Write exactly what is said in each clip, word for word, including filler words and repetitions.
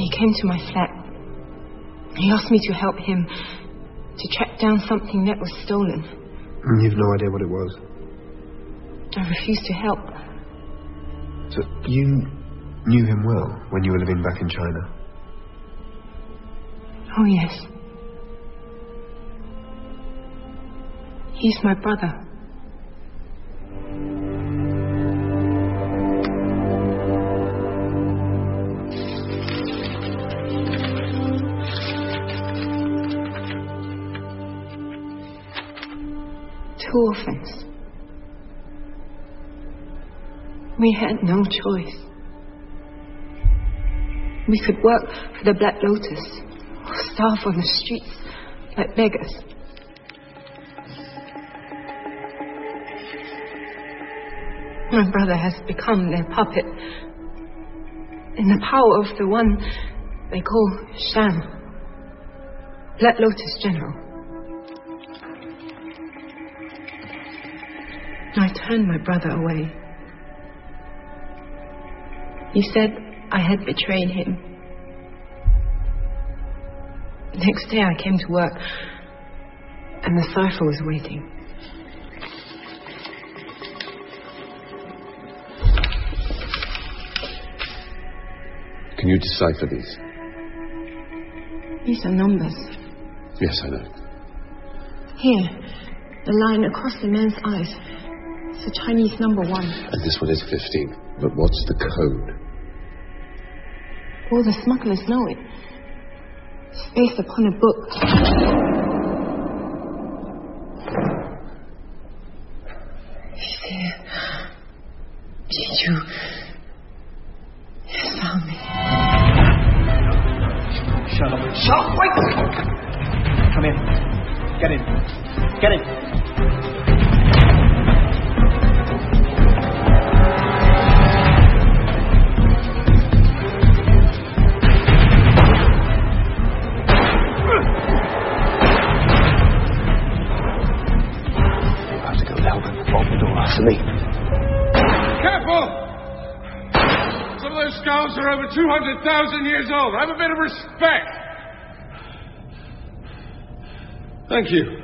He came to my flat. He asked me to help him to track down something that was stolen. And you've no idea what it was? I refused to help. So you knew him well when you were living back in China? Oh, yes. He's my brother. Two orphans. We had no choice. We could work for the Black Lotus or starve on the streets like beggars. My brother has become their puppet in the power of the one they call Shan, Black Lotus General. I turned my brother away. He said I had betrayed him. The next day I came to work, and the cipher was waiting. Can you decipher these? These are numbers. Yes, I know. Here, the line across the man's eyes. It's a Chinese number one. And this one is fifteen. But what's the code? All the smugglers know it. It's based upon a book. He's here. Jeju has found me. Shut up. Shut up! Wait! Come in. Get in. Get in. Me. Careful! Some of those skulls are over two hundred thousand years old. Have a bit of respect. Thank you.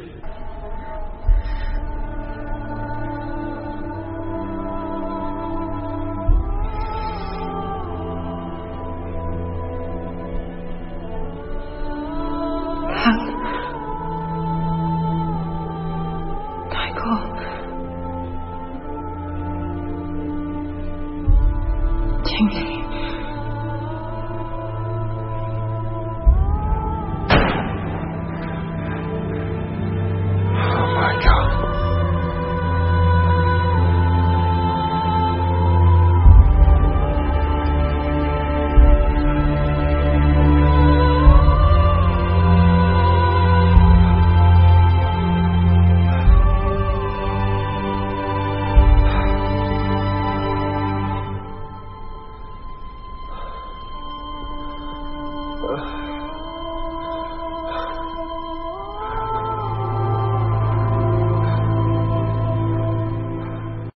Ugh.